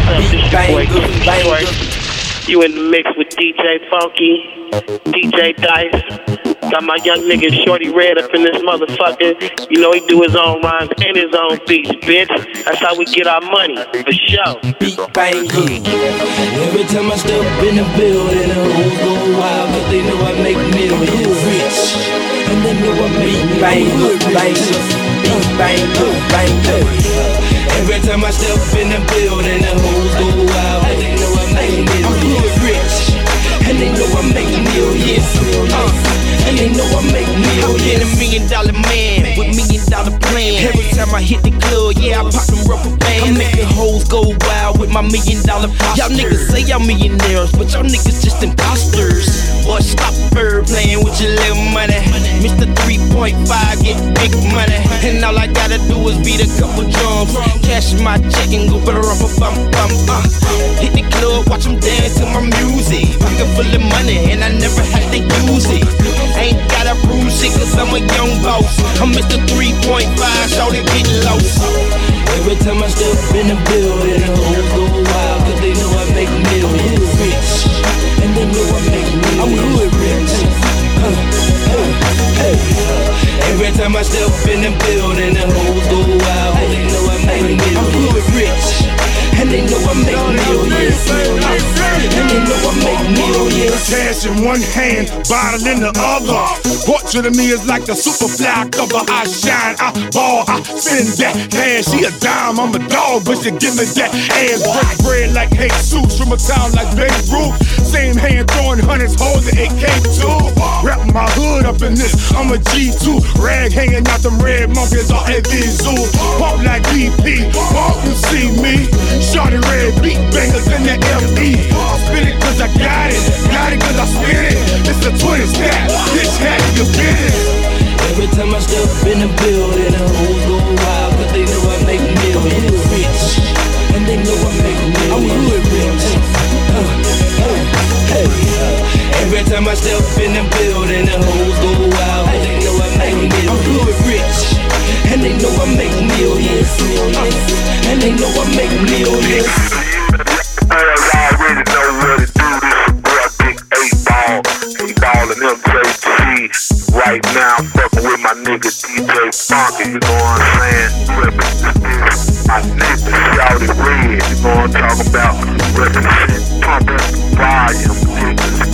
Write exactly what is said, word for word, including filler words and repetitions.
up? This your boy Detroit. You in the mix with D J Funky, D J Dice. Got my young nigga Shorty Red up in this motherfucker. You know he do his own rhymes and his own beats, bitch. That's how we get our money, for sure. Beat bang good. Every time I step in the building, the hoes go wild, cause they know I make millions rich. And they know I make bang good, bang good. Beat bang good, bang good. Every time I step in the building, the hoes go wild, cause they know I make millions rich. And they know I make millions. Uh. And they know I make millions. I'm getting a million dollar man with million dollar plan. Every time I hit the club, yeah, I pop them rubber bands. I'm making hoes go wild with my million dollar posters. Y'all niggas say y'all millionaires, but y'all niggas just imposters. Boy, stop bird playing with your little money. Mister three point five get big money. And all I gotta do is beat a couple drums, cash my check and go better off a bum bum. Uh. Hit the club, watch them dance to my music. Pocket full of money and I never had to use it. Ain't gotta prove shit cause I'm a young boss. I'm Mister three point five, shawty get lost. Every time I step in the building, the hoes go wild, cause they know I make millions rich. And they know I make millions. I'm good rich. Uh, uh, hey. Every time I step in the building, the hoes go wild, cause they know I make millions. I'm good rich. And they know I make millions. And they know I make millions. Cash in one hand, bottle in the other. Portrait of me is like a super fly cover. I shine, I ball, I spend that cash. She a dime, I'm a dog, but she give me that ass. Break bread like Jesus from a town like Babe Ruth. Same hand throwing hundreds, holding A K two. Wrap my hood up in this, I'm a G two. Rag hanging out them red monkeys all at these zoos. Pump like B P, pump you see me. Shorty Red beat bangers in the F E. I spin it cause I got it, got it cause I spin it. It's a twin stack, bitch had your business. Every time I step in the building, the hoes go wild, cause they know I make millions rich. And they know I make millions. I'm good rich. Uh, uh, hey. Every time I step in the building, the hoes go wild, cause they know I make millions. I'm good rich. And they know I make millions. Uh, and they know I make millions. Boys already know what to do. This boy Big eight ball, eight ball and M J G. Right now, fucking with my nigga D J Funky. You know what I'm saying? Represent my nigga Shawty Red. You know what I'm talking about? Represent pumping volume, niggas.